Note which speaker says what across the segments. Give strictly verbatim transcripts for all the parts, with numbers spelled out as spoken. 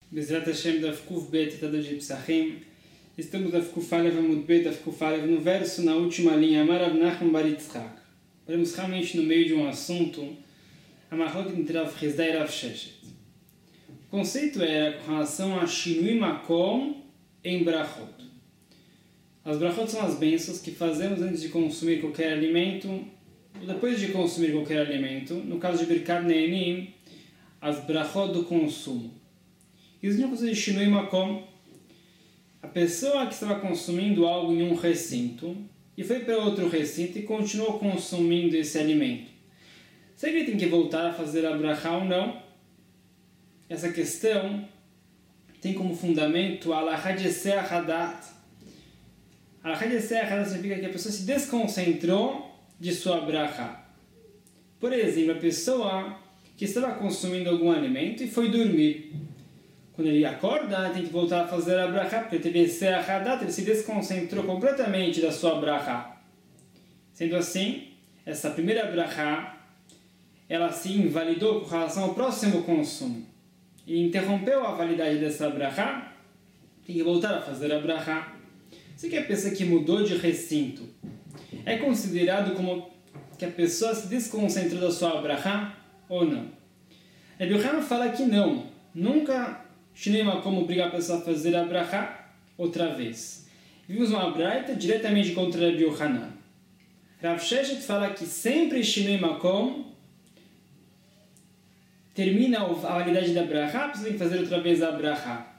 Speaker 1: Bezrat Hashem Daf Kuf Bet Tadod de Psachim. Estamos Daf Kuf Alev Amud Bet Daf Kuf Alev no verso, na última linha, Amarav Nachman Bar Yitzchak. Estamos realmente no meio de um assunto, Amarrok entre Rav Chizda e Rav Sheshet. O conceito era com relação a Shinui Makom em Brachot. As Brachot são as bênçãos que fazemos antes de consumir qualquer alimento, ou depois de consumir qualquer alimento. No caso de Birkat Ne'enim, as Brachot do consumo. E os únicos de Shinui Makom, a pessoa que estava consumindo algo em um recinto e foi para outro recinto e continuou consumindo esse alimento. Será que ele tem que voltar a fazer a brachá ou não? Essa questão tem como fundamento a alahá de Eseh Hadat. A alahá de Eseh Hadat significa que a pessoa se desconcentrou de sua brachá. Por exemplo, a pessoa que estava consumindo algum alimento e foi dormir. Quando ele acorda, tem que voltar a fazer a brachá, porque ele teve Eseh Hadat, ele se desconcentrou completamente da sua brachá. Sendo assim, essa primeira brachá, ela se invalidou com relação ao próximo consumo. E interrompeu a validade dessa brachá, tem que voltar a fazer a brachá. Você que é a pessoa que mudou de recinto, é considerado como que a pessoa se desconcentrou da sua brachá ou não? Rabbi Yochanan fala que não. Nunca Shinui Makom obriga a pessoa a fazer a brachá outra vez. Vimos uma braita diretamente contra Rabbi Yochanan. Rav Sheshet fala que sempre Shinui Makom termina a validade da brachá, a pessoa tem que fazer outra vez a brachá.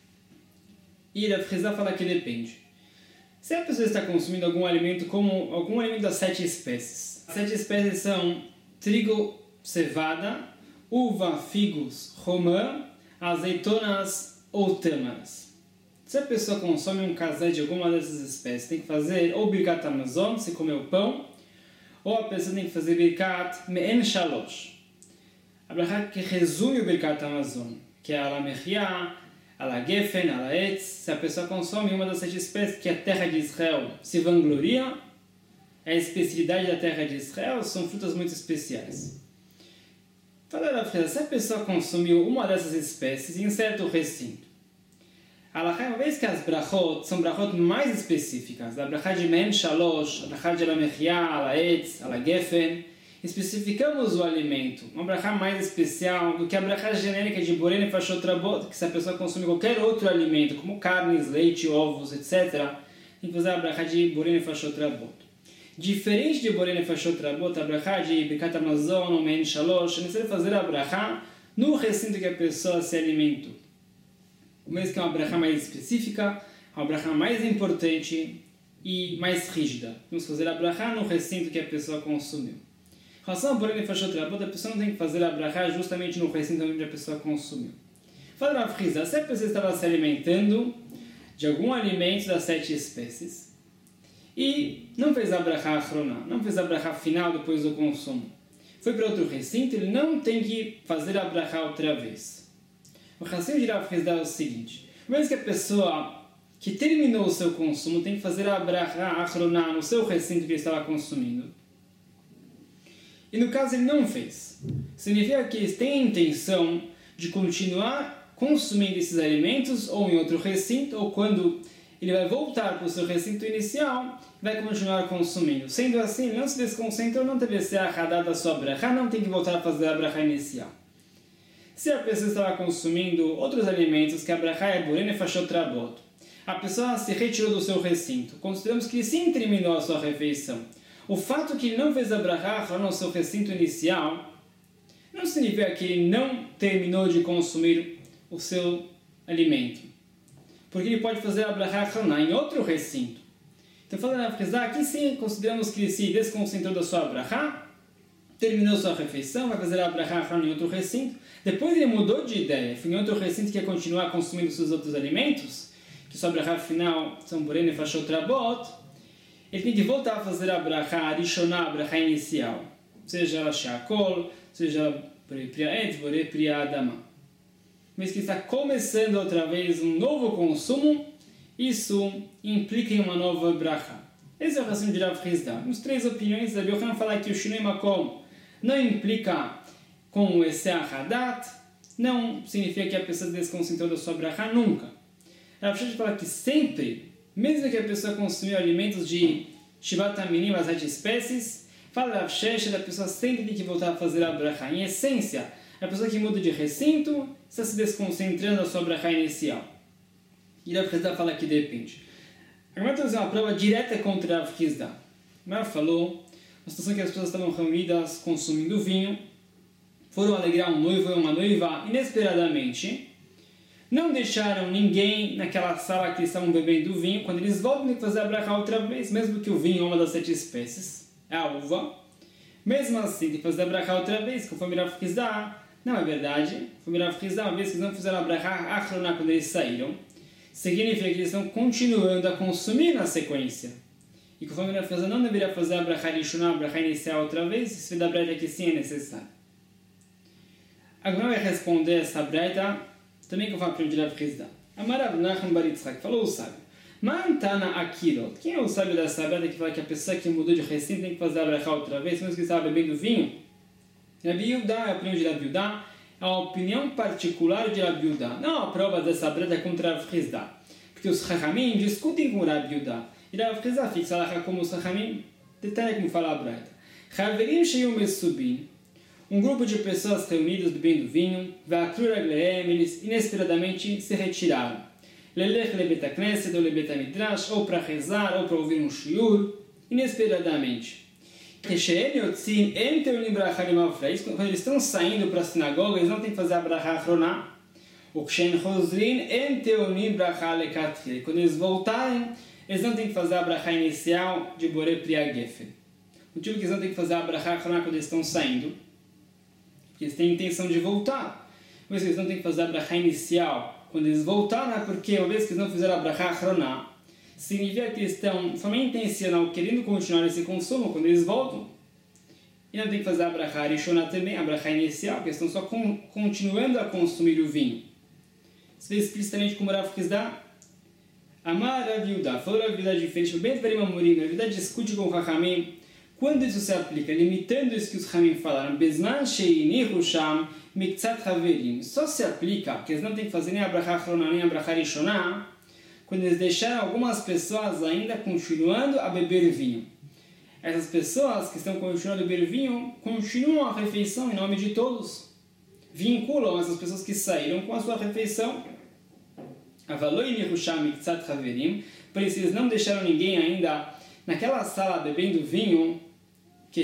Speaker 1: E Rav Chizda fala que depende. Se a pessoa está consumindo algum alimento, como algum alimento das sete espécies. As sete espécies são trigo, cevada, uva, figos, romã, azeitonas ou tâmaras. Se a pessoa consome um casé de alguma dessas espécies, tem que fazer ou Birkat Hamazon, se comeu pão, ou a pessoa tem que fazer Birkat Me'en Shalosh. A brachá que resume o Birkat Hamazon, que é a la Mechia, a la Gefen, a la Etz. Se a pessoa consome uma das sete espécies que a terra de Israel se vangloria, é a especialidade da terra de Israel, são frutas muito especiais. Se a pessoa consumiu uma dessas espécies em certo recinto, uma vez que as brachot são brachot mais específicas, a brachá de Men Shalosh, a brachá de la Mechia, a la Etz, a la Gefen, especificamos o alimento, uma brachá mais especial do que a brachá genérica de Borei Nefashot Rabot, que se a pessoa consumir qualquer outro alimento, como carnes, leite, ovos, etcétera, tem que fazer a brachá de Borei Nefashot Rabot. Diferente de Borei Nefashot Rabot, a brachá de Birkat Hamazon ou Men Shalosh, é necessário fazer a brachá no recinto que a pessoa se alimentou. O mesmo que é uma brachá mais específica, uma brachá mais importante e mais rígida. Vamos fazer a brachá no recinto que a pessoa consumiu. Em relação a Borei Nefashot Rabot, a pessoa não tem que fazer a brachá justamente no recinto onde a pessoa consumiu. Fala Rav Chizda, se a pessoa estava se alimentando de algum alimento das sete espécies e não fez a brachá achroná, não fez a brachá final depois do consumo, foi para outro recinto, ele não tem que fazer a brachá outra vez. O raciocínio de Rav Chizda é o seguinte: mesmo que a pessoa que terminou o seu consumo tem que fazer a brachá achroná no seu recinto que ele estava consumindo, e no caso ele não fez, significa que ele tem a intenção de continuar consumindo esses alimentos ou em outro recinto, ou quando ele vai voltar para o seu recinto inicial, vai continuar consumindo. Sendo assim, ele não se desconcentrou, não teve a Hadat da sua brachá, não tem que voltar a fazer a brachá inicial. Se a pessoa estava consumindo outros alimentos, que a brachá é Borei Nefashot Rabot, a pessoa se retirou do seu recinto, consideramos que ele sim terminou a sua refeição. O fato que ele não fez a brachá no seu recinto inicial não significa que ele não terminou de consumir o seu alimento, porque ele pode fazer a brachá em outro recinto. Então, falando na Chizda, aqui sim consideramos que ele se desconcentrou da sua brachá, terminou sua refeição, vai fazer a brachá em outro recinto. Depois ele mudou de ideia, foi em outro recinto que ia continuar consumindo seus outros alimentos, que sua brachá final são Borei Nefashot Rabot. Ele tem que voltar a fazer a brachá, a rishoná, a brachá inicial, seja ela she'akol, seja ela Borei Priya Etz, Borei Priya Adama. Mas que está começando outra vez um novo consumo, isso implica em uma nova brachá. Esse é o raciocínio de Rav Chizda. Nos três opiniões, Rabbi Yochanan fala que o Shinui Makom não implica com o Eseh Hadat, não significa que a pessoa se desconcentrou da sua brachá nunca. Rav Sheshet fala que sempre, mesmo que a pessoa consumiu alimentos de Shivat HaMinim, as sete espécies, fala Rav Sheshet, a pessoa sempre tem que voltar a fazer a brachá. Em essência, a pessoa que muda de recinto está se desconcentrando da sua brachá inicial. E Rav Hizda fala que depende. Agora temos uma prova direta contra Rav Hizda. Rav falou uma situação que as pessoas estavam reunidas consumindo vinho, foram alegrar um noivo ou uma noiva inesperadamente, não deixaram ninguém naquela sala que eles estavam bebendo vinho. Quando eles voltam, tem que fazer a brachá outra vez, mesmo que o vinho é uma das sete espécies, é a uva. Mesmo assim, tem que fazer a brachá outra vez, conforme Rav Hizda. Não é verdade. Conforme Rav Hizda, uma vez que eles não fizeram a brachá achroná quando eles saíram, significa que eles estão continuando a consumir na sequência. E conforme Rav Hizda não deveria fazer a brachá rishoná, a brachá inicial outra vez, isso da breta que sim é necessário. Agora vai responder essa breta também que eu falo para o de Rav Hizda. Amar Rav Nachman bar Yitzchak, falou o sábio. Mantana Akirot. Quem é o sábio dessa breta que fala que a pessoa que mudou de recinto tem que fazer a brachá outra vez, mesmo que estava bebendo vinho? Rabi Yehuda é a opinião de Rabi Yehuda, é a opinião particular de Rabi Yehuda. Não a prova dessa breta contra Rav Hizda. Porque os Chachamim discutem com Rabi Yehuda. E Rav Hizda fixa lá como os Chachamim, detalhe como fala a breta. Chaverim sheyum mesubim. Um grupo de pessoas reunidas bebendo vinho, eles inesperadamente se retiraram. Lelech lebet hakneset ou lebet hamidrash, ou para rezar, ou para ouvir um shiur, inesperadamente. Quando eles estão saindo para a sinagoga, eles não têm que fazer a brachá achroná. Quando eles voltarem, eles não têm que fazer a brachá inicial de Borei Pri HaGefen. O motivo que eles não têm que fazer a brachá achroná quando eles estão saindo, porque eles têm a intenção de voltar. Mas eles não têm que fazer a brachá inicial quando eles voltaram, porque uma vez que eles não fizeram a brachá achroná, significa que eles estão de forma intencional querendo continuar esse consumo quando eles voltam. E não tem que fazer a brachá rishoná também, a brachá inicial, porque eles estão só com, continuando a consumir o vinho. Isso vê explicitamente como Rav Hizda. Amar Rav Yehuda, falou Rav Yehuda diferente, bem Dvarim Amorim, Rav Yehuda discute com o Chachamim. Quando isso se aplica? Limitando isso que os Chachamim falaram, Bezman sheinihu sham miktzat haverim. Só se aplica, porque eles não têm que fazer nem a brachá achroná, nem a brachá rishoná, quando eles deixaram algumas pessoas ainda continuando a beber vinho. Essas pessoas que estão continuando a beber vinho, continuam a refeição em nome de todos. Vinculam essas pessoas que saíram com a sua refeição. Por isso eles não deixaram ninguém ainda naquela sala bebendo vinho, que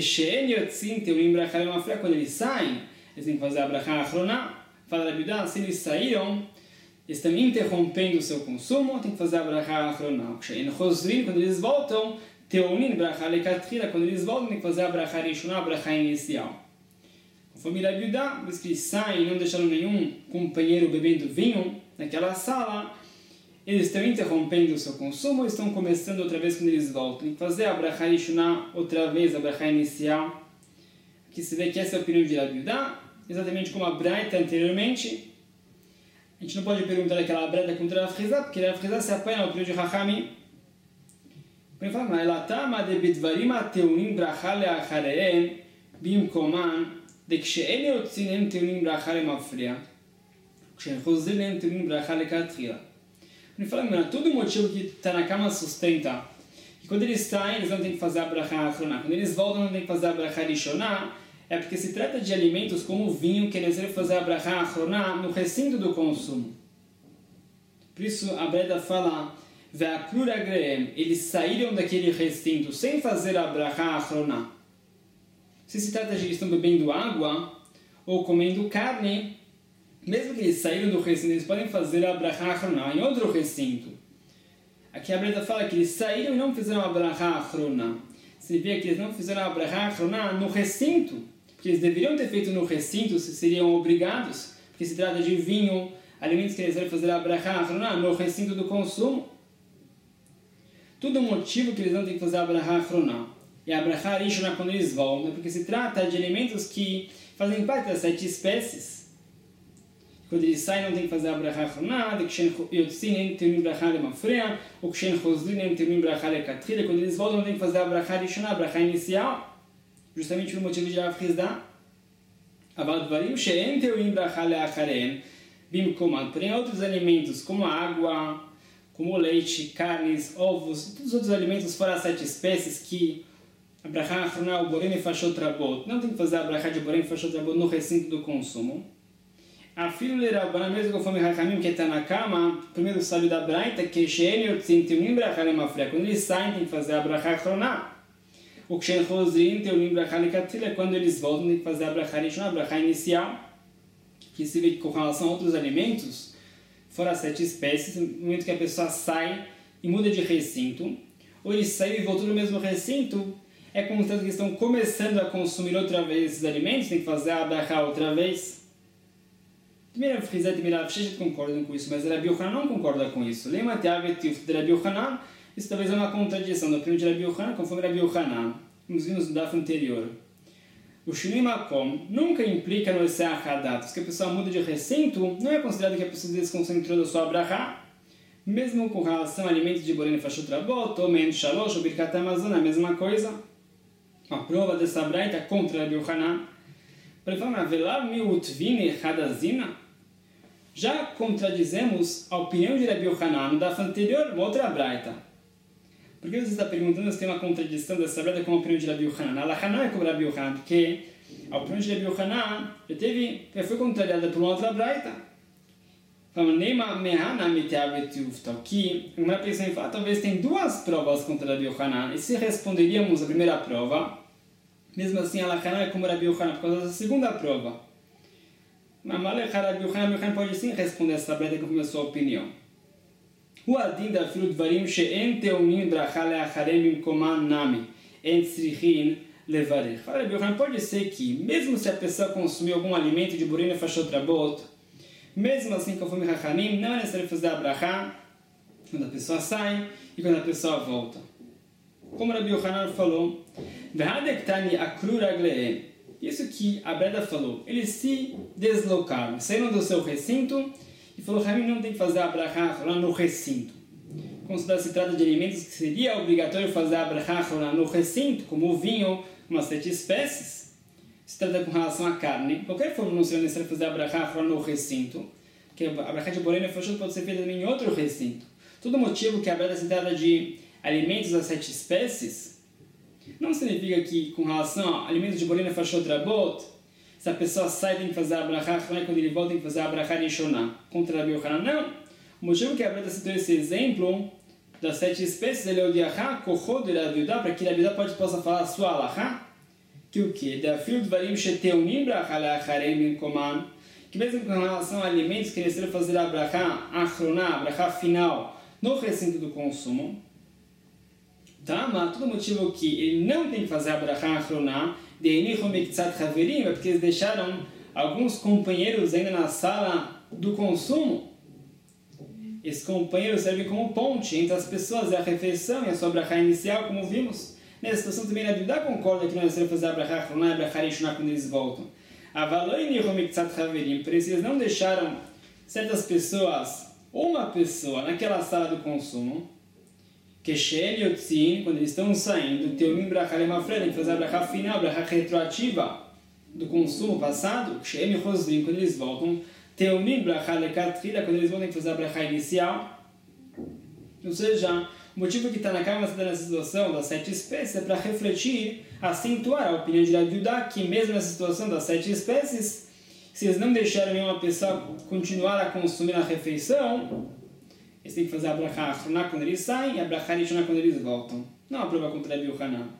Speaker 1: quando eles saem, eles têm que fazer a brachá achroná. Fala Rabi Yehuda, se eles saíram, eles estão interrompendo o seu consumo, tem que fazer a brachá achroná. Quando eles voltam, teonin brachá lekatrila, quando eles voltam, tem que fazer a brachá rishoná, a brachá inicial. Conforme Rabi Yehuda, eles que saem e não deixaram nenhum companheiro bebendo vinho naquela sala, eles estão interrompendo o seu consumo, estão começando outra vez quando eles voltam. Tem que fazer a brachá rishoná outra vez, a brachá inicial. Aqui se vê que essa é a opinião de Rabi Yehuda, exatamente como a braita anteriormente. A gente não pode perguntar aquela breta contra Rav Hizda, porque Rav Hizda se apoia na opinião de Chachamim. Ele fala, mas ela tama de bidvarim ateunim brachá leachareem bimkoman de kshe'en yotzin em teunim brachá lemafria kshe'en chozrin em teunim brachá lekatrila. Ele fala, mas todo motivo que Tanakama sustenta que quando eles saem, eles não têm que fazer a brachá achroná. Quando eles voltam, não têm que fazer a brachá rishoná. É porque se trata de alimentos como o vinho, que é necessário fazer a brachá achroná no recinto do consumo. Por isso a Breda fala, eles saíram daquele recinto sem fazer a brachá achroná. Se se trata de eles estão bebendo água ou comendo carne, mesmo que eles saíram do recinto, eles podem fazer a brachá achroná em outro recinto. Aqui a Breda fala que eles saíram e não fizeram a brachá achroná. Significa que eles não fizeram a brachá achroná no recinto, porque eles deveriam ter feito no recinto se seriam obrigados, porque se trata de vinho, alimentos que eles devem fazer a brachá achroná no recinto do consumo. Tudo motivo que eles não têm que fazer a brachá achroná. E a brachá rishoná quando eles voltam, porque se trata de alimentos que fazem parte das sete espécies. Quando eles saem, não tem que fazer a brachá achroná, de kshen yotzin em teunim brachá lemafria, ou kshen chozrin em teunim brachá lekatrila. Quando eles voltam, não tem que fazer a brachá rishoná, a brachá inicial, justamente pelo motivo de Rav Hizda. אבל דברים שאין טעונים ברכה לאחריהם במקומם, porém outros alimentos como água, como leite, carnes, ovos, todos os outros alimentos fora as sete espécies que a brachá achroná, o borei nefashot rabot, não tem que fazer a brachá de borei nefashot rabot no recinto do consumo. A filha de Rabanan, mesmo conforme Hakamim, que está na cama, primeiro sábio da Braita, que Sheem Yotzim Teunim brachá lemafré, quando eles saem tem que fazer a brachá achroná. O Kshen Chozrim Teunim brachá lekatila, quando eles voltam tem que fazer a brachá rishonah, a brachá inicial, que se vê que com relação a outros alimentos, fora as sete espécies, no momento que a pessoa sai e muda de recinto, ou ele saiu e voltou no mesmo recinto, é como se eles estão começando a consumir outra vez esses alimentos, tem que fazer a brachá outra vez. Primeiro, Frizet e Mirav Sheshet concordam com isso, mas Rabi Yochanan não concorda com isso. Lema Teavetif de Rabi Yochanan, isso talvez é uma contradição da opinião de Rabi Yochanan, conforme Rabi Yochanan, nos vimos no daf anterior. O Shinui Makom nunca implica no Eseach Hadat. Se a pessoa muda de recinto, não é considerado que a pessoa desconcentrou da sua brachá, mesmo com relação a alimentos de Borei Nefashot Rabot, ou Men Shalosh, ou Birkat Hamazon, a mesma coisa. A prova dessa braita contra Rabi Yochanan. Para falar, Velav Miutvine Hadazina, já contradizemos a opinião de Rabi Yochanan no daf anterior, uma outra braita. Por que você está perguntando se tem uma contradição dessa braita com a opinião de Rabi Yochanan? A Lacha não é como Rabi Yochanan, porque a opinião de Rabi Yochanan já, teve, já foi contrariada por uma outra braita. Falando, Neima Mehana Miteavetuvta, que uma pessoa em fato, talvez tem duas provas contra Rabi Yochanan, e se responderíamos a primeira prova, mesmo assim a Lacha não é como Rabi Yochanan, por causa da segunda prova. Mas Rabi Yochanan pode sim responder essa braita conforme a sua opinião. O adin da filho de varim she'en teunim brachá le'acharem bimkoman nami en tzrichin levarech. Fala, Rabi Yochanan, pode ser que, mesmo se a pessoa consumir algum alimento de borei nefashot rabot, mesmo assim, conforme Hachamim, não é necessário fazer a brachá quando a pessoa sai e quando a pessoa volta. Como Rabi Yochanan falou, V'hadektani akru raglehem. Isso que a Breda falou, eles se deslocaram, saíram do seu recinto e falou, Hachamim não tem que fazer a brachá lá no recinto. Como se trata de alimentos que seria obrigatório fazer a brachá lá no recinto, como o vinho, umas sete espécies, se trata com relação à carne. De qualquer forma, não seria necessário fazer a brachá lá no recinto, porque a brachá de borei nefashot pode ser feita também em outro recinto. Todo motivo que a Breda se trata de alimentos das sete espécies, não significa que, com relação a alimentos de borei nefashot rabot, se a pessoa sai tem que fazer a brachá, quando ele volta tem que fazer a brachá rishonah. Contra Rabi Yochanan, não. O motivo que a Breda citou esse exemplo das sete espécies, ele é o de Ahá, Kochod de Rabi Yudá, para que Rabi Yudá pode, possa falar a sua alahá, que o quê? Da fil dvarim sheteunim brachá le'acharem bimkoman, que mesmo com relação a alimentos que necessário fazer a brachá achroná, a brachá final, no recinto do consumo, tá? Mas todo motivo que ele não tem que fazer a brachá achroná, de enichom miktzat haverim, é porque eles deixaram alguns companheiros ainda na sala do consumo. Esses companheiros servem como ponte entre as pessoas e a refeição e a sua brachá inicial, como vimos. Nessa situação também a Bíblia concorda que não é necessário fazer a brachá achroná e a brachá rishonah quando eles voltam. Avaloi enichom miktzat haverim, por isso eles não deixaram certas pessoas, uma pessoa, naquela sala do consumo, que She'en Yotzin, quando eles estão saindo, Teunim brachá lemafré, tem que fazer a brachá final, a brachá retroativa do consumo passado, She'en Chozrim, quando eles voltam, Teunim brachá lekatchila, quando eles voltam, tem que fazer a brachá inicial. Ou seja, o motivo que está na cama nessa situação das sete espécies é para refletir, acentuar a opinião de Rabi Yudá, que mesmo nessa situação das sete espécies, se eles não deixarem nenhuma pessoa continuar a consumir a refeição, eles têm que fazer a brachá achroná quando eles saem e a brachá rishonah quando eles voltam. Não a prova contra Rabi Yochanan.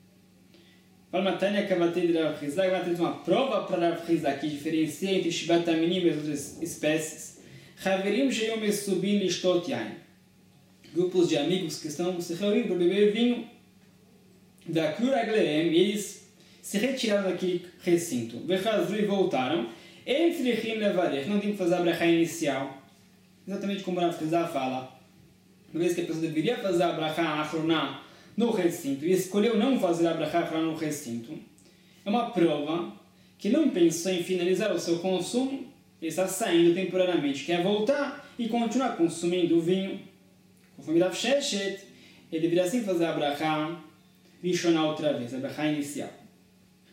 Speaker 1: Fala Matânia Kavatei de Rav Chizda, agora temos uma prova para Rav Chizda que diferencia entre Shivat Aminim e as outras espécies. Haverim sheyom mesubim lishtot yain. Grupos de amigos que estão se reunindo para beber vinho. Ve'akru raglehem, e eles se retiraram daquele recinto. Ve'chazru, e voltaram. Em tzrichin levarech, não tem que fazer a brachá inicial. Exatamente como Rav Chizda fala. Uma vez que a pessoa deveria fazer a brachá achroná no recinto e escolheu não fazer a brachá achroná no recinto, é uma prova que não pensou em finalizar o seu consumo, ele está saindo temporariamente, quer voltar e continuar consumindo o vinho. Conforme Rav Sheshet, ele deveria sim fazer a brachá rishonah outra vez, a brachá inicial.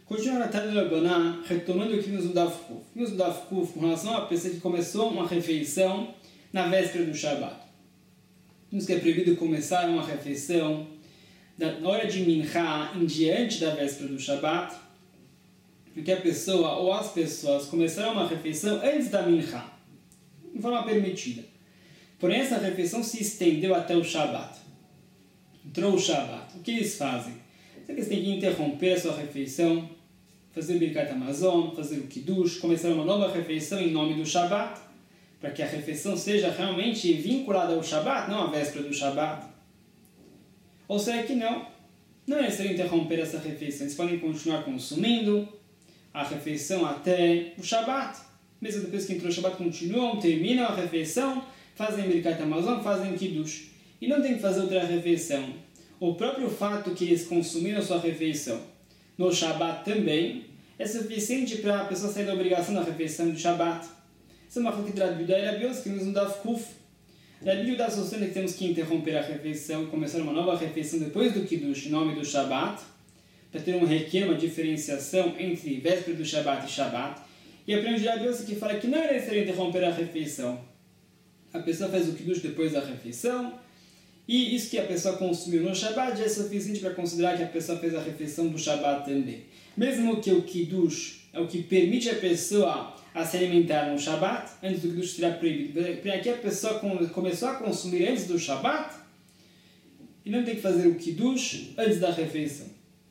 Speaker 1: Continua na Tânia Rabaná, retomando o que vimos no Daf Kuf. Vimos no Daf Kuf com relação à pessoa que começou uma refeição na véspera do Shabat. Vimos que é proibido começar uma refeição na hora de Minchá em diante da véspera do Shabat, porque a pessoa ou as pessoas começaram uma refeição antes da Minchá, de forma permitida. Porém, essa refeição se estendeu até o Shabat. Entrou o Shabat. O que eles fazem? Eles têm que interromper a sua refeição, fazer o Birkat Hamazon, fazer o Kiddush, começar uma nova refeição em nome do Shabat, para que a refeição seja realmente vinculada ao Shabat, não à véspera do Shabat. Ou será que não? Não é necessário interromper essa refeição. Eles podem continuar consumindo a refeição até o Shabat. Mesmo depois que entrou o Shabat, continuam, terminam a refeição, fazem Birkat Hamazon, fazem Kiddush. E não tem que fazer outra refeição. O próprio fato que eles consumiram a sua refeição no Shabat também é suficiente para a pessoa sair da obrigação da refeição do Shabat. Isso é uma coisa que Rabi Yehuda e Rabi Yossi que nos no Daf Kuf. Rabi Yehuda sustenta que temos que interromper a refeição e começar uma nova refeição depois do Kiddush, em nome do Shabat, para ter um requer, uma diferenciação entre véspera do Shabat e Shabat. E aprende Rabi Yossi que fala que não é necessário interromper a refeição. A pessoa faz o Kiddush depois da refeição, e isso que a pessoa consumiu no Shabat já é suficiente para considerar que a pessoa fez a refeição do Shabat também. Mesmo que o Kiddush é o que permite a pessoa a se alimentar no Shabat, antes do Kiddush será proibido. Aqui a pessoa começou a consumir antes do Shabat, e não tem que fazer o Kiddush antes da refeição.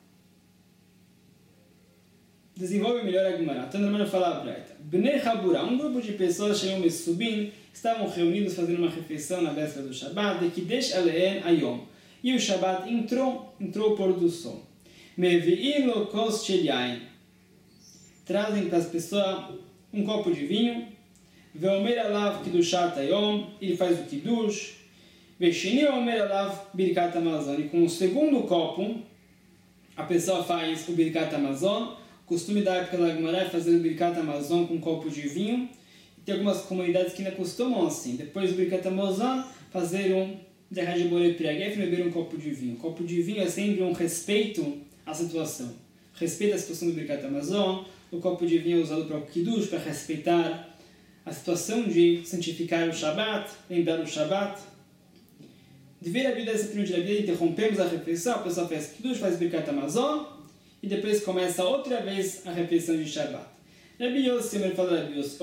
Speaker 1: Desenvolve melhor a Gemara. Então, a Gemara fala a Braita. Bnei Habura, um grupo de pessoas chamam Mesubim, estavam reunidos fazendo uma refeição na véspera do Shabat, de Kidesh Aleen Ayom. E o Shabat entrou, entrou o pôr do sol. Mevi'in lo kos shel yain. Trazem para as pessoas um copo de vinho. Ve'omer alav Kiddushat Ayom. Ele faz o Kiddush. Ve'sheni omer alav Birkat Hamazon. E com o segundo copo, a pessoa faz o Birkat Hamazon. O costume da época da Gemara é fazer o Birkat Hamazon com um copo de vinho. E tem algumas comunidades que ainda costumam assim. Depois do Birkat Hamazon, fazer um Derraj Borei Priagef e beber um copo de vinho. O copo de vinho é sempre um respeito à situação. Respeita a situação do Birkat Hamazon. O copo de vinho é usado para o Kiddush, para respeitar a situação de santificar o Shabat, lembrar o Shabat. Dever a vida dessa primeira vida, interrompemos a refeição, a pessoa faz Kiddush, faz Birkat Hamazon. E depois começa outra vez a refeição de Shabat. Rabi Yossi, ele fala Rabi Yossi,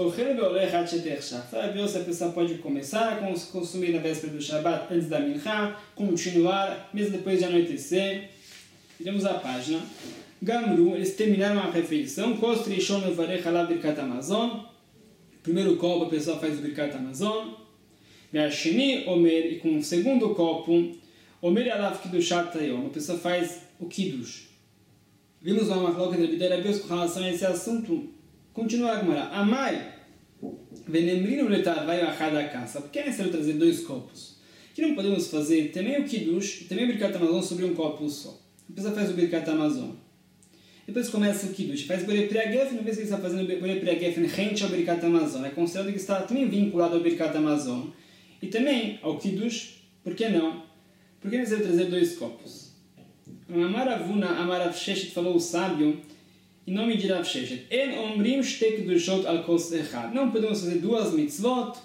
Speaker 1: Rabi Yossi, a pessoa pode começar a consumir na véspera do Shabat antes da Minchá, continuar, mesmo depois de anoitecer. Viramos a página. Gamru, eles terminaram a refeição. Kostri Shon Mevarech Alav Birkat Hamazon. Primeiro copo, a pessoa faz o Birkat Hamazon. Ve'asheni Omer, e com o segundo copo, Omer Alav Kiddushat Hayom, a pessoa faz o Kiddush. Vimos uma macloca de Rabi Yehuda e Rabi Yossi com relação a esse assunto. Continua a Gemara. Amai, venemrino letavai achad akasa. Por que é necessário trazer dois copos? Que não podemos fazer também o Kiddush e também o Birkat Hamazon sobre um copo só. A pessoa faz o Birkat Hamazon. Depois começa o Kiddush. Faz Borei Priagef, não vê se ele está fazendo Borei Priagef rente ao Birkat Hamazon. É considerado que está também vinculado ao Birkat Hamazon. E também ao Kiddush. Por que não? Por que é necessário trazer dois copos? Amaravuna, Amarav Sheshet falou o sábio, em nome de Rav Sheshet. En omrim shtek dushot al kos echad. Não podemos fazer duas mitzvot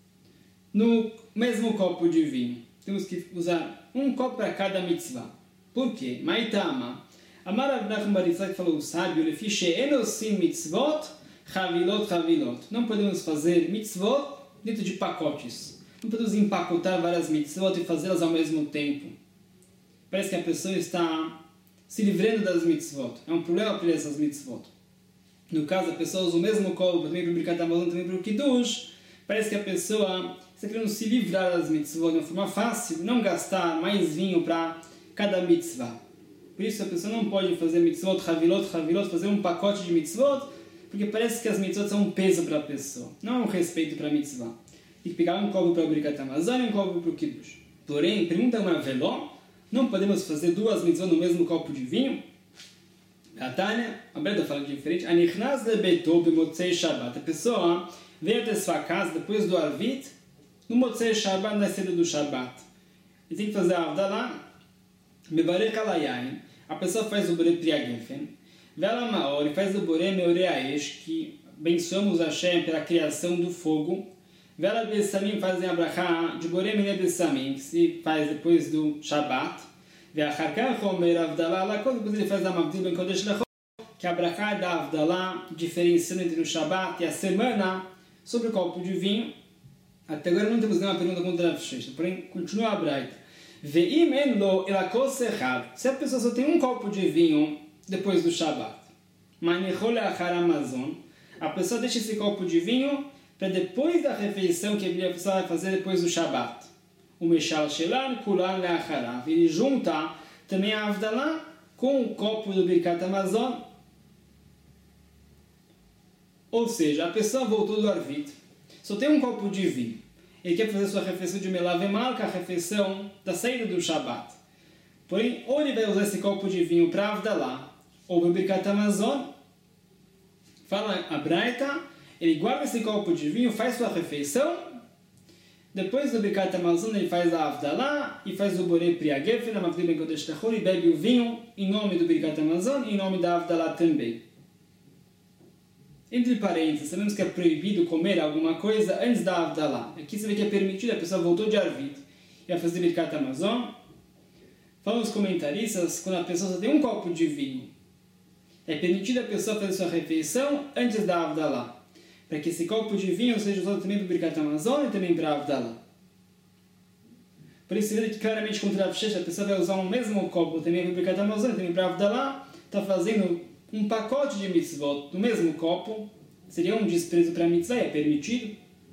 Speaker 1: no mesmo copo de vinho. Temos que usar um copo para cada mitzvah. Por quê? Maitama. Amarav Nachman bar Yitzhak falou o sábio, lefi she'en osim mitzvot chavilot chavilot. Não podemos fazer mitzvot dentro de pacotes. Não podemos empacotar várias mitzvot e fazê-las ao mesmo tempo. Parece que a pessoa está se livrando das mitzvot. É um problema para essas mitzvot. No caso, a pessoa usa o mesmo copo também para o Birkat Hamazon, também para o Kiddush. Parece que a pessoa está querendo se livrar das mitzvot de uma forma fácil, não gastar mais vinho para cada mitzvah. Por isso a pessoa não pode fazer mitzvot, chavilot, chavilot, fazer um pacote de mitzvot, porque parece que as mitzvot são um peso para a pessoa. Não é um respeito para a mitzvah. Tem que pegar um copo para o Birkat Hamazon e um copo para o Kiddush. Porém, pergunta uma veló, não podemos fazer duas mitzvot no mesmo copo de vinho? A Tânia, a Breda fala diferente. Anichnaz lebeto b'motzei Shabbat. A pessoa veio até sua casa depois do Arvit, no Motzei Shabbat, na cedo do Shabbat. E tem que fazer a Avdalah, mevarech alayayin. A pessoa faz o Borei Priagefen. Vela Maor, e faz o Boré Meoreaesh, que abençoamos Hashem pela criação do fogo. Vela Bessamim fazem a brachá de Boré Mine Bessamim, que se faz depois do Shabbat. Ve'acharkach Omer Avdalá Lakot, depois ele faz a Mavdil Ben Kodesh Lechot, que a brachá da Avdalá, diferenciando entre o Shabbat e a semana, sobre o copo de vinho. Até agora não temos nenhuma pergunta contra a Avshesha, porém continua a Braita. Ve'im en lo elakos echad, se a pessoa só tem um copo de vinho depois do Shabbat, manichol achar Amazon, a pessoa deixa esse copo de vinho para depois da refeição que a pessoa vai fazer depois do Shabbat. O Meshal Shelan Kulan Leacharav, ele junta também a Avdalá com o copo do Birkat Amazon. Ou seja, a pessoa voltou do Arvit, só tem um copo de vinho. Ele quer fazer sua refeição de Melavemal, que é a refeição da saída do Shabbat. Porém, ou ele vai usar esse copo de vinho para Avdalá, ou para o Birkat Amazon. Fala a Braita, ele guarda esse copo de vinho, faz sua refeição. Depois do Birkat Amazon, ele faz a Avdalá e faz o Borei Priagef, na Mavdil Ben Kodesh Lechot, e bebe o vinho em nome do Birkat Amazon e em nome da Avdalá também. Entre parênteses, sabemos que é proibido comer alguma coisa antes da Avdalá. Aqui você vê que é permitido, a pessoa voltou de Arvit e vai fazer Birkat Amazon. Falam os comentaristas, quando a pessoa só tem um copo de vinho, é permitido a pessoa fazer sua refeição antes da Avdalá, para que esse copo de vinho seja usado também para o Birkat Amazon e também para a Avdalá. Por isso, você vê que claramente contra a Avshesha, a pessoa vai usar o mesmo copo também para o Birkat Amazon e também para a Avdalá, está fazendo um pacote de mitzvot do mesmo copo, seria um desprezo para a mitzvah, é permitido.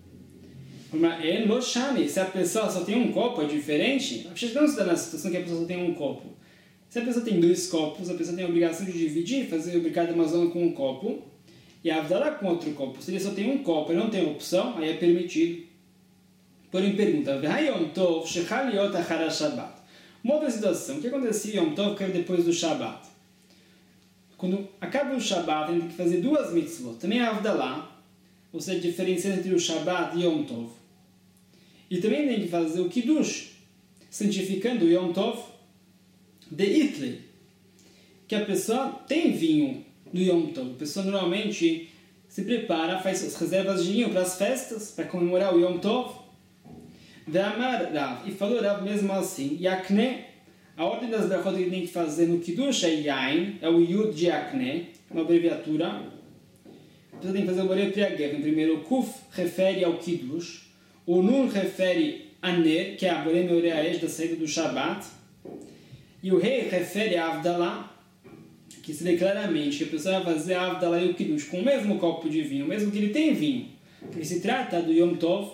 Speaker 1: Mas é no shame, se a pessoa só tem um copo, é diferente. A Avshesha não se dá na situação que a pessoa só tem um copo. Se a pessoa tem dois copos, a pessoa tem a obrigação de dividir, fazer o Birkat Amazon com um copo, e a Avdalá com outro copo. Se ele só tem um copo e não tem opção, aí é permitido. Porém, pergunta, Yom Tov shechal liot achar Shabbat. Uma outra situação, o que acontecia Yom Tov que é depois do Shabbat? Quando acaba o Shabbat, tem que fazer duas mitzvot. Também a Avdalá, ou seja, diferenciando entre o Shabbat e Yom Tov. E também tem que fazer o Kiddush, santificando o Yom Tov de Itley, que a pessoa tem vinho no Yom Tov. A pessoa normalmente se prepara, faz as reservas de vinho para as festas, para comemorar o Yom Tov. Ve'amar Rav, e falou Rav mesmo assim, Yakne, a ordem das brachot que ele tem que fazer no Kiddush é Yain, é o Yud de Yakne, uma abreviatura. A pessoa tem que fazer o Borei Priagef. Primeiro, o Kuf refere ao Kiddush, o Nun refere a Ner, que é a Borei Meoreaesh da saída do Shabbat, e o Rei refere a Avdalá, que se vê claramente que a pessoa vai fazer a Avdalá e o Kiddush com o mesmo copo de vinho, mesmo que ele tenha vinho, porque se trata do Yom Tov.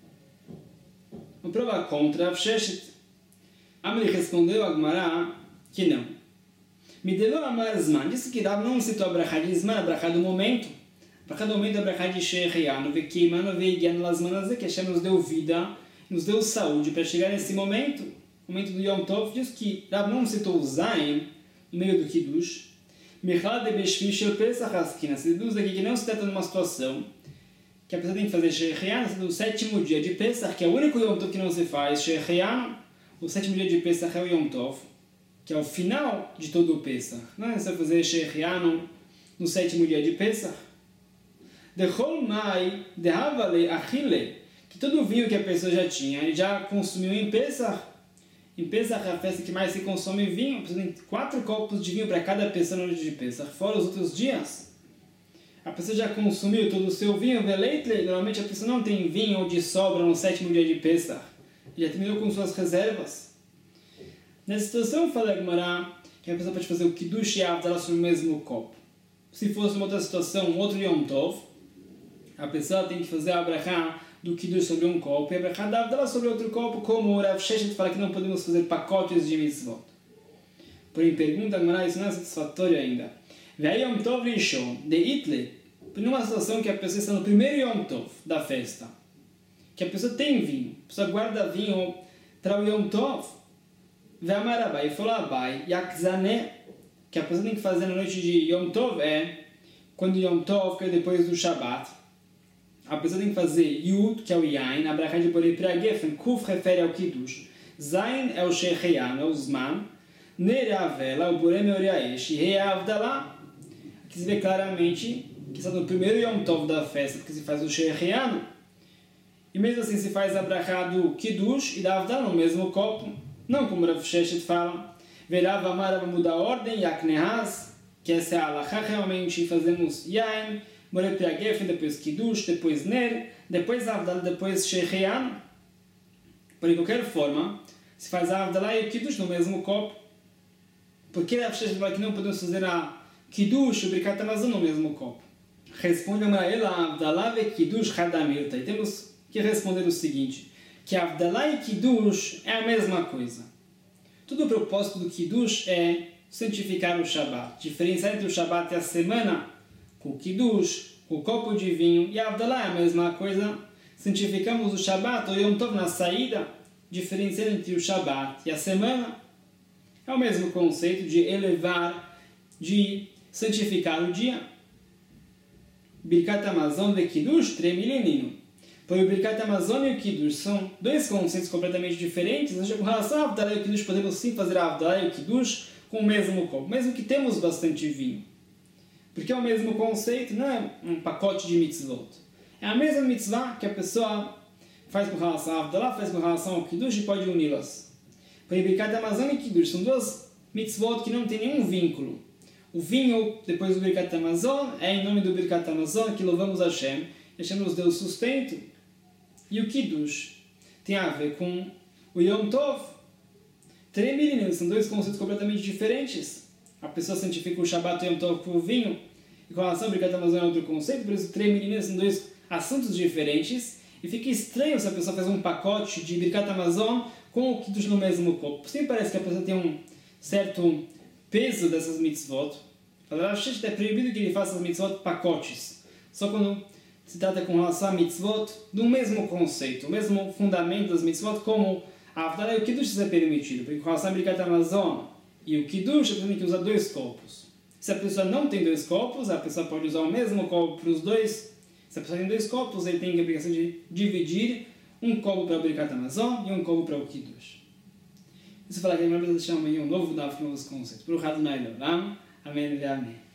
Speaker 1: Vamos provar contra a Avsheshet. Amri respondeu a Gemara que não. Me deu Amar Zman, disse que Rav não citou a brachá de Zman, a brachá do momento. A brachá do momento é a brachá de Shechianu, Vekimanu, Veigianu, Lasmanazé, que Hashem nos deu vida, nos deu saúde para chegar nesse momento, o momento do Yom Tov. Diz que Rav não citou o Zayin no meio do Kiddush. Mechal de Beshvi Shel Pesach Askina, se deduz aqui que não se trata de uma situação que a pessoa tem que fazer Shechianu no sétimo dia de Pesach, que é o único Yom Tov que não se faz Shechianu. O sétimo dia de Pesach é o Yom Tov, que é o final de todo o Pesach. Não é necessário fazer Shechianu no sétimo dia de Pesach. Dechol mai dehavale achile, que todo o vinho que a pessoa já tinha, ele já consumiu em Pesach. Em Pesach é a festa que mais se consome vinho. A pessoa tem quatro copos de vinho para cada pessoa no dia de Pesach, fora os outros dias. A pessoa já consumiu todo o seu vinho, veleitle, normalmente a pessoa não tem vinho de sobra no sétimo dia de Pesach. Já terminou com suas reservas. Nessa situação, fala a Gemara que a pessoa pode fazer o Kiddush e a Avdalá sobre o mesmo copo. Se fosse uma outra situação, um outro Yom Tov, a pessoa tem que fazer a brachá do Kiddush sobre um copo e a brachá da Avdalá sobre outro copo, como o Rav Sheshet fala que não podemos fazer pacotes de mitzvot. Porém, pergunta a Gemara, isso não é satisfatório ainda. Vei Yom Tov Rishon, de Itle, numa situação que a pessoa está no primeiro Yom Tov da festa, que a pessoa tem vinho, a pessoa guarda vinho para o Yom Tov, Ve'amar Abai, e falou Abai, Yakzane, que a pessoa tem que fazer na noite de Yom Tov é, quando Yom Tov, que é depois do Shabbat, a pessoa tem que fazer Yud, que é o Yain, a brachá de Borei Priagef, Kuf refere ao Kiddush, Zain é o Shechianu, é o Zman, Ner é a vela, o Borei Meoreaesh, e Rei é a Avdalá. que se vê claramente que está no primeiro Yom Tov da festa, porque se faz o Shechianu. E mesmo assim se faz a brachá do Kiddush e da Havdalah no mesmo copo, não como Rav Sheshet fala, Verav Amar vai mudar a ordem, Yaknehaz, que essa é a halachá, realmente fazemos Yain, Moreh Piagef, depois Kiddush, depois Ner, depois Havdalah, depois Shechianu. Por de qualquer forma, se faz a Havdalah e o Kiddush no mesmo copo, porque Rav Sheshet fala que não podemos fazer a Kiddush e o Birkat Hamazon no mesmo copo? Responde a ela, Havdalah e Kiddush Hadamilta. E temos que responder o seguinte, que Havdalah e Kiddush é a mesma coisa. Todo o propósito do Kiddush é santificar o Shabat, diferenciar entre o Shabat e a semana com o Kiddush, com o copo de vinho, e a Havdalah é a mesma coisa. Santificamos o Shabat, o Yom Tov na saída, diferenciando entre o Shabat e a semana. É o mesmo conceito de elevar, de santificar o dia. Birkat Hamazon e Kiddush, tremilenino. Pois o Birkat Hamazon e o Kiddush são dois conceitos completamente diferentes. Com relação ao Havdalah e o Kiddush, podemos sim fazer a Havdalah e o Kiddush com o mesmo copo, mesmo que temos bastante vinho. Porque é o mesmo conceito, não é um pacote de mitzvot. É a mesma mitzvah que a pessoa faz com relação ao Havdalah, faz com relação ao Kiddush e pode uni-las. Pois o Birkat Hamazon e o Kiddush são duas mitzvot que não têm nenhum vínculo. O vinho, depois do Birkat Hamazon, é em nome do Birkat Hamazon que louvamos Hashem. Hashem nos deu sustento. E o Kiddush tem a ver com o Yom Tov. Tremilim, são dois conceitos completamente diferentes. A pessoa santifica o Shabbat e o Yom Tov com o vinho. E com relação ao Birkat Hamazon é outro conceito. Por isso, Tremilim são dois assuntos diferentes. E fica estranho se a pessoa faz um pacote de Birkat Hamazon com o Kiddush no mesmo copo. Sempre parece que a pessoa tem um certo peso dessas mitzvot. É proibido que ele faça as mitzvot pacotes. Só quando se trata com relação a mitzvot do mesmo conceito, o mesmo fundamento das mitzvot, como a Havdalah e o Kiddush é permitido. Porque com relação a Birkat Hamazon e o Kiddush, a pessoa tem que usar dois copos. Se a pessoa não tem dois copos, a pessoa pode usar o mesmo copo para os dois. Se a pessoa tem dois copos, ele tem a obrigação de dividir um copo para o Birkat Hamazon e um copo para o Kiddush. Isso fala que a gente vai deixar amanhã um novo daf, novos conceitos. Por um lado, Amém e Amém.